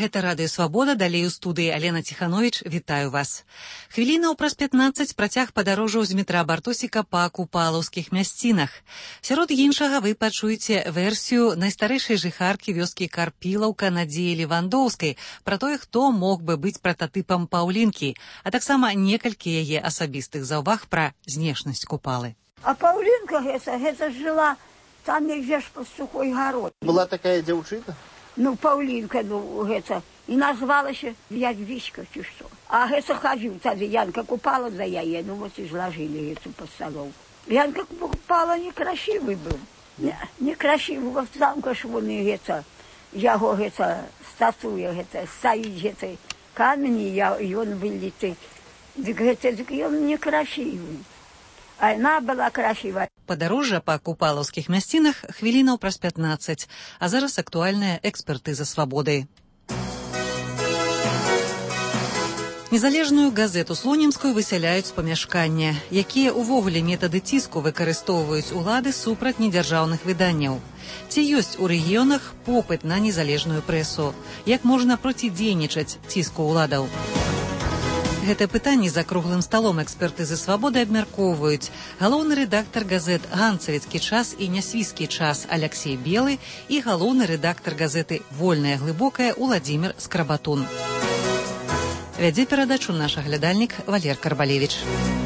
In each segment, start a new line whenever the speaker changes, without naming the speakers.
гэта Радыё Свабода, далей у студыі Алена Ціхановіч, вітаю вас. Хвілінаў праз 15 працяг падарожжаў з метра Бартосіка па купалаўскіх мясцінах. Сярод іншага вы пачуеце версію найстарэйшай жыхаркі вёскі Карпілаўка Надзеі Левандоўскай пра тое, хто мог бы быць прататыпам Паўлінкі, а таксама некалькі яе асабістых заўваг пра знешнасць Купалы.
А Паўлінка гэта жыла там, где ж под сухой горой.
Была такая дзяўчына?
Ну, Паўлінка, гэта, і назвалася Ядвічка, ці што. А гэта хадзіў тады, Янка Купала за яе, ну, вот і зложили эту постановку. Янка Купала некрасивый был. Некрасивый, вот замка ж вон і гэта, яго гэта, статуя гэта, стаіць гэта, камень, і он выліты. Дык гэта, ён некрасивый. А яна была красивая.
Падарожжа па купалаўскіх мясцінах хвілінаў праз 15, а зараз актуальная экспертыза свабоды. Незалежную газету слонімскую высяляюць з памяшкання. Якія ўвогуле метады ціску выкарыстоўваюць улады супраць недзяржаўных выданняў? Ці ёсць у рэгіёнах попыт на незалежную прэсу? Як можна процідзейнічаць ціску ўладаў? Гэтае пытанне за круглым сталом экспертызы свабоды абмяркоўваюць галоўны рэдактар газет «Ганцавіцкі час» і «Нясвійскі час» Аляксей Белы і галоўны рэдактар газеты «Вольная глыбокая» Уладзімір Скрабатун. Вядзе перадачу наш аглядальнік Валер Карбалевіч.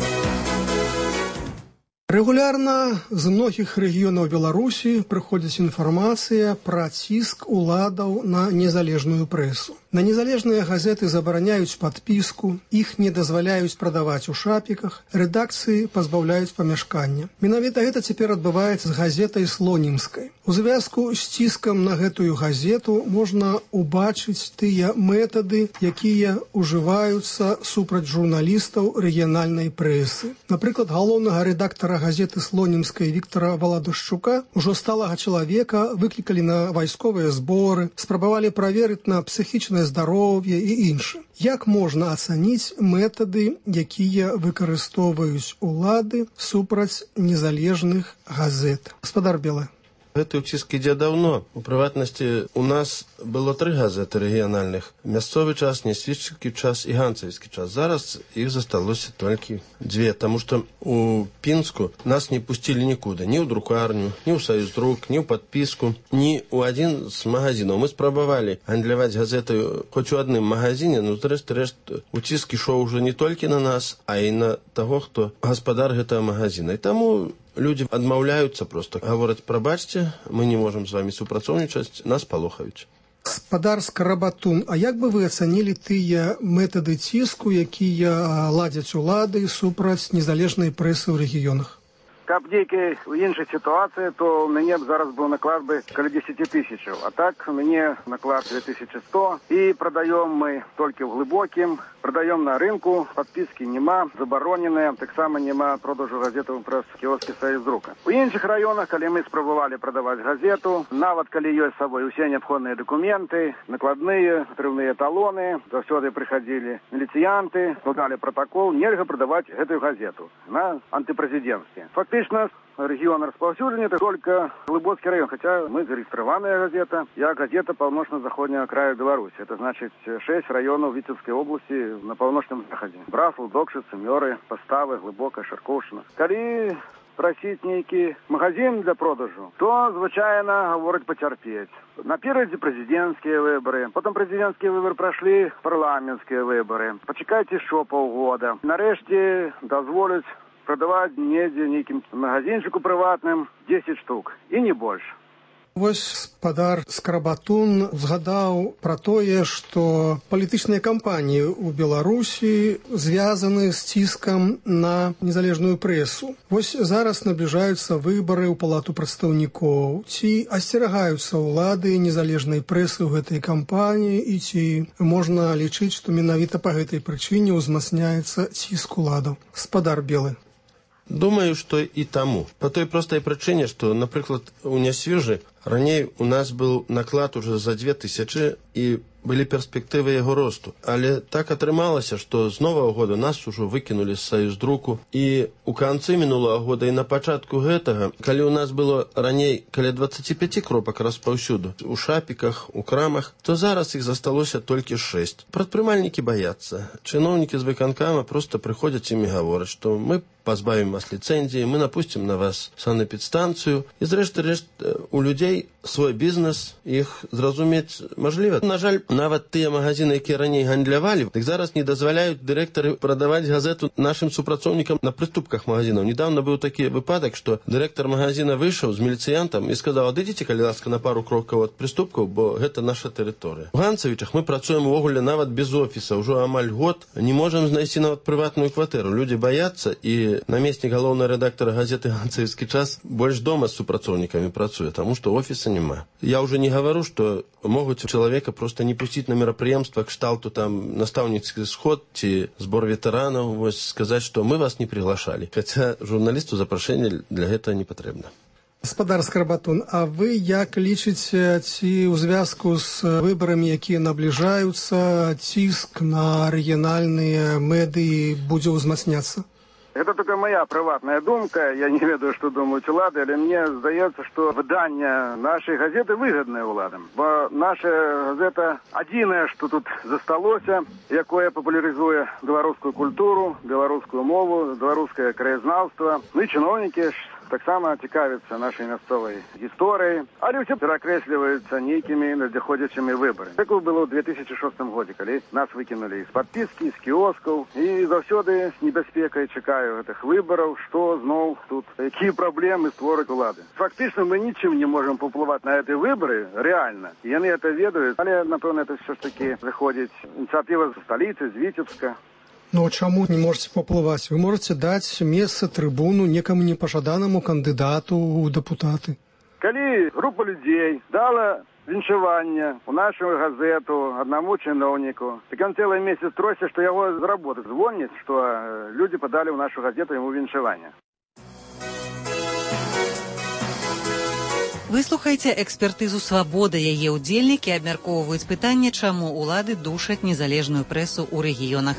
Рэгулярна з многіх рэгіёнаў Беларусі прыходзіць інфармацыя пра ціск уладаў на незалежную прэсу. На незалежныя газеты забараняюць падпіску, іх не дазваляюць прадаваць у шапіках, рэдакцыі пазбаўляюць памяшкання. Менавіта гэта цяпер адбываецца з газетай слонімскай. У звязку з ціскам на гэтую газету можна убачыць тыя метады, якія ўжываюцца супраць журналістаў рэгіянальнай прэсы. Напрыклад, галоўнага рэдактара газеты слонімскай Віктара Валадушчука, ужо сталага чалавека, выклікалі на вайсковыя зборы, спрабавалі праверыць на псіхічнае здароўе і іншае. Як можна ацаніць метады, якія выкарыстоўваюць улады супраць незалежных газет? Гаспадар Белы.
Гэты ціск ідзе даўно. У прыватнасці, у нас было 3 газеты рэгіянальных. Мясцовы час, Нясвійскі час і Ганцавіцкі час. Зараз іх засталося толькі 2, таму што у Пінску нас не пусцілі нікуды. Ні ў друкарню, ні ў Саюздрук, ні ў падпіску, ні ў адзін з магазінаў. Мы спрабавалі гандляваць газеты хоць у адным магазине, но рэшт у ціск ішоў ужо не толькі на нас, а і на таго, хто гаспадар гэтага магазина. І таму людзі адмаўляюцца проста. Гавораць, прабачце, мы не можам з вамі супрацоўнічаць, нас палохаюць.
Гаспадар Скрабатун, а як бы вы ацанілі тыя метады ціску, якія ладзяць улады супраць незалежнай прэсы ў рэгіёнах?
Каб нейкай у іншай сітуацыі, то у мяне б зараз быў наклад бы каля 10 тысячаў. А так у мяне наклад 2100. І прадаём мы толькі ў глыбокім, прадаём на рынку, падпіскі няма, забароненыя, таксама няма продажу газетаў праз кіоскі Саюздрука. У іншых раёнах, калі мы спрабавалі прадаваць газету, нават калі ёсць з сабой усе неабходныя дакументы, накладныя, трыўныя талоны, заўсёды прыходзілі міліцыянты, складалі протакол, нельга прадаваць гэтую газету на антипрэзідэнцкі. Фактично, регион распаўсюджання это только Глыбоцкі район, хотя мы зарегистрированная газета, я газета паўночна-заходняга краю Беларуси. Это значит 6 районов Витебской области на паўночным заходе. Браслаў, Докшицы, Мёры, Поставы, Глыбокая, Шаркоўшчына. Калі просить нейкі магазин для продажу, то, звычайна, гавораць пацярпець. Наперадзе президентские выборы, потом президентские выборы прошли, парламентские выборы. Почекайте еще полгода. Нарэшце дазволяць продавать недзе нейкім магазинчику прыватным 10 штук і не больш.
Вось гаспадар Скрабатун згадаў пра тое, што палітычныя кампаніі ў Беларусі звязаны з ціскам на незалежную прэсу. Вось зараз набліжаюцца выбары ў палату прадстаўнікоў. Ці асцерагаюцца ўлады незалежнай прэсы ў гэтай кампаніі і ці можна лічыць, што менавіта па гэтай прычыне ўзмацняецца ціск уладаў? Гаспадар Белы.
Думаю, што і таму. Па той простай прычыне, што, напрыклад, у Нясвіжы раней у нас быў наклад уже за 2000 і былі перспектывы яго росту. Але так атрымалася, што з новага года нас ужо выкінулі з саюздруку. І ў канцы мінулага года і на пачатку гэтага, калі ў нас было раней каля 25 кропак распаўсюду, у шапіках, у крамах, то зараз іх засталося толькі 6. Прадпрымальнікі баяцца. Чыноўнікі з выканкама проста прыходзяць ім і гавораць, што мы пазбавім вас ліцэнзіі, мы напусцім на вас санэпідстанцыю. І зрэшты рэшт у людзей свой бізнес, іх зразумець мажліва. На жаль, нават тыя магазины, якія раней гандлявалі, так зараз не дазваляюць дырэктары прадаваць газету нашым супрацоўнікам на прыступках магазинаў. Недавно быў такі выпадак, што дырэктар магазина выйшаў з міліцыянтам і сказаў: адыдзіце, калі ласка, на пару крокаў ад прыступкаў, бо гэта наша тэрыторыя. У Ганцавічах мы працуем увогуле нават без офіса. Ўжо амаль год не можам знайсці нават прыватную кватэру. Людзі баяцца, і намеснік галоўнага рэдактара газеты «Ганцавіцкі час» больш дома з супрацоўнікамі працуе, таму што офіса няма. Я ўжо не гавару, што могуць чалавека проста не пусціць на мерапрыемства кшталту там настаўніцкі сход ці збор ветэранаў, вось сказаць, што мы вас не приглашалі. Хаця журналісту запрашэнне для гэтага не патрэбна.
Гаспадар Скарбатун, а вы як лічыце, ці ў звязку з выбарамі, якія набліжаюцца, ціск на рэгіянальныя медыі будзе ўзмацняцца?
Это только моя приватная думка. Я не ведаю, что думают улады, але мне здаецца, что выдание нашей газеты выгодное уладам. Бо наша газета адзінае, что тут засталося, якое популяризуе беларускую культуру, беларускую мову, беларускае краязнаўства. Ну и чиновники таксама цікавяцца нашай мясцовай гісторыяй, але ўсё перакрэсліваюцца нейкімі надыходзячымі выбарамі. Так было ў 2006 годзе, калі нас выкінулі з падпіскі, з кіоскаў, і заўсёды з небяспекай чакаю гэтых выбараў, што зноў тут, якія праблемы створаць улады. Фактычна мы нічым не можам паўплываць на гэтыя выбары, рэальна. Яны гэта ведаюць, але, напэўна, это ўсё ж такі заходзіць ініцыятыва з сталіцы, з Віцебска.
Ну, чаму не можете паўплываць? Вы можете даць месца, трыбуну некаму непажаданаму кандыдату ў дэпутаты.
Калі група людзей дала віншаванне ў нашу газету аднаму чыноўніку, так ён цэлы месяц тросся, што яго з работы звоняць, што людзі падалі ў нашу газету яму віншаванне.
Выслухайце экспертызу «Свабода». Яе ўдзельнікі абмяркоўваюць пытанне, чаму ўлады душаць незалежную прэсу ў рэгіёнах.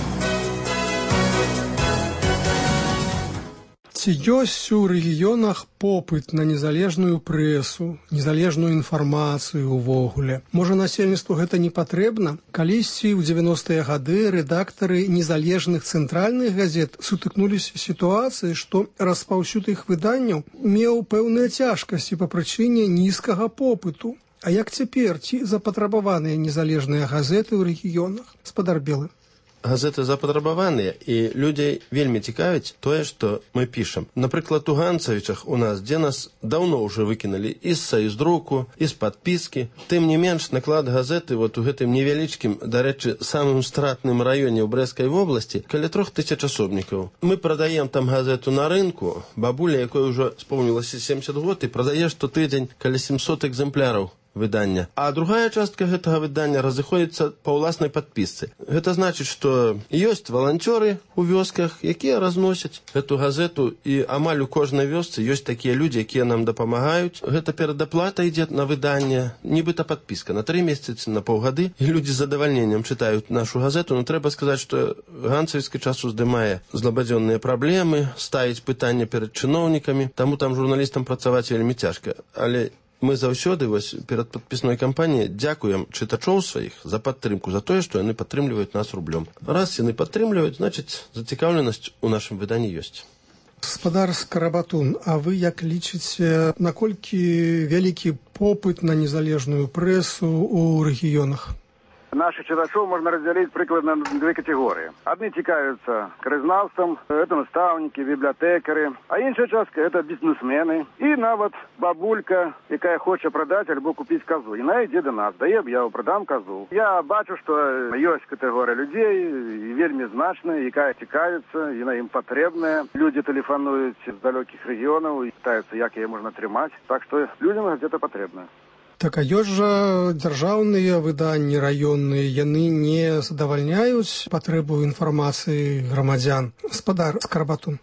Ці ёсць у рэгіёнах попыт на незалежную прэсу, незалежную інфармацыю ўвогуле? Можа, насельніцтву гэта не патрэбна? Калісьці ў 90-е гады рэдактары незалежных цэнтральных газет сутыкнуліся з сітуацыяй, што распаўсюд іх выданняў меў пэўныя цяжкасці па прычыне нізкага попыту. А як цяпер, ці запатрабаваныя незалежныя газеты ў рэгіёнах? Гаспадар Белы.
Газеты запатрабаваныя, і людзей вельмі цікавіць тое, што мы пішам. Напрыклад, у Ганцавічах у нас, дзе нас даўно ўжо выкінулі і з саюздруку, і з падпіскі. Тым не менш, наклад газеты вот у гэтым невялічкім, дарэчы, самым стратным раёне ў Брэскай вобласці, каля 3000 асобнікаў. Мы прадаем там газету на рынку, бабуля, якой ужо споўнілася 70 год, і прадае штотыдзень каля 700 экземпляраў выдання. А другая частка гэтага выдання разыходзіцца па ўласнай падпісцы. Гэта значыць, што ёсць валанцёры ў вёсках, якія разносяць гэту газету, і амаль у кожнай вёсцы ёсць такія людзі, якія нам дапамагаюць. Гэта перадаплата ідзе на выданне, нібыта падпіска на 3 месяцы, на паўгады, і людзі з задавальненнем чытаюць нашу газету. Но трэба сказаць, што Ганцавіцкі час уздымае злабадзённыя праблемы, ставіць пытанне перад чыноўнікамі, таму там журналістам працаваць вельмі цяжка. Але мы заўсёды вось перад падпісной кампаніяй дзякуем чытачоў сваіх за падтрымку, за тое, што яны падтрымліваюць нас рублём. Раз яны падтрымліваюць, значыць, зацікаўленасць у нашым выданні ёсць.
Гаспадар Скарабатун, а вы як лічыце, наколькі вялікі попыт на незалежную прэсу ў рэгіёнах?
Наших читачов можно разделить прикладно на 2 категории. Одни цікавятся краязнаўством, это наставники, библиотекари, а іншая частка это бізнесмени і нават бабулька, якая хоче продати або купити козу. І вона йде до нас, дає об'яву, продам козу. Я бачу, що є категорія людей, і вельми значна, яка цікавиться, і вона їм потрібна. Люди телефонують з далеких регіонів і питаються, як її можна тримати. Так що людям газета потрібна.
Так, а ёсць жа дзяржаўныя выданні раённыя, яны не задавальняюць патрэбу інфармацыі грамадзян. Гаспадар Скарбатун.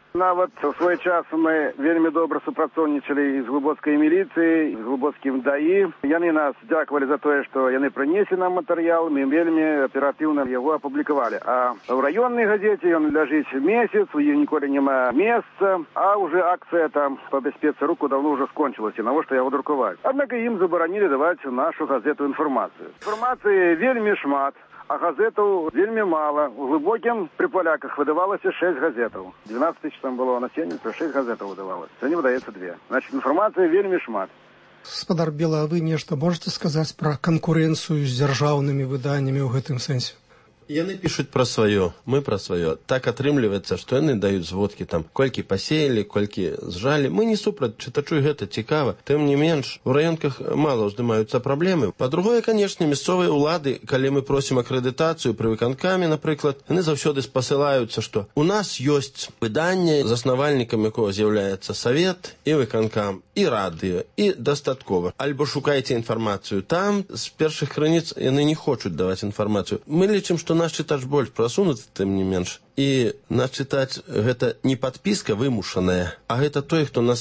Нават у свой час мы вельмі добра супрацоўнічалі з глыбоцкай міліцыяй, з глыбоцкім ДАІ. Яны нас дзякавалі за тое, што яны прынеслі нам матэрыял, мы вельмі аператыўна яго апублікавалі. А ў раённай газеце ён ляжыць месяц, у ім ніколі няма месца, а уже акцыя там па бяспецы руку давно уже скончылася, навошта яго друкаваць. Аднак ім забаранілі даваць нашу газету інфармацыю. Інфармацыі вельмі шмат. А газетаў вельмі мала. У глыбокім пры паляках выдавалася 6 газетаў. 12 тысяч там было насельніцтва, 6 газетаў выдавалася. Сёння выдаецца 2. Значит, інфармацыі вельмі шмат.
Гаспадар Бела, а вы нешта можете сказаць пра канкурэнцыю з дзяржаўнымі выданнямі ў гэтым сэнсе?
Яны пишут про свое, мы про свое. Так атрымліваецца, што яны даюць зводкі там, колькі пасеялі, колькі зжалі. Мы не супраць, чытачу гэта цікава. Тым не менш, у раёнках мала ўздымаюцца праблемы. Па-другое, канешне, мясцовыя ўлады, калі мы просім акрэдытацыю пры выканкаме, напрыклад, яны заўсёды спасылаюцца, што у нас ёсць выданне, заснавальнікам якога з'яўляецца савет і выканкам, і радыё, і дастаткова. Альбо шукайце інфармацыю там, з першых крыніц яны не хочуць даваць інфармацыю. Мы лічым, што наш чытач больш прасунуты, тым не менш. І наш чытач гэта не падпіска вымушаная, а гэта той, хто нас